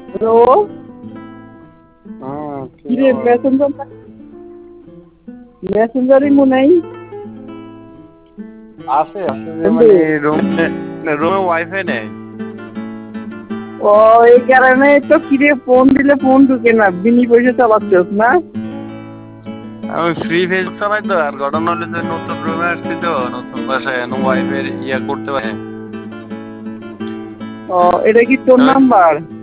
Hello, কিরে মেসেঞ্জারই মনে নাই। আছে যে মানে রুমে ওয়াইফাই নেই। ও এই কারণে তো কিরে ফোন দিলে ফোন ঢুকে না, বিনি পয়সা চালাচ্ছিস না? আমি ফ্রি ফেসবুক চালাই তো। আর ঘটনা হলো যে নতুন রুমে আসছি তো, নতুন বাসায় ওয়াইফাই ইয়া করতে পারে। ও এটা কি তোর নাম্বার?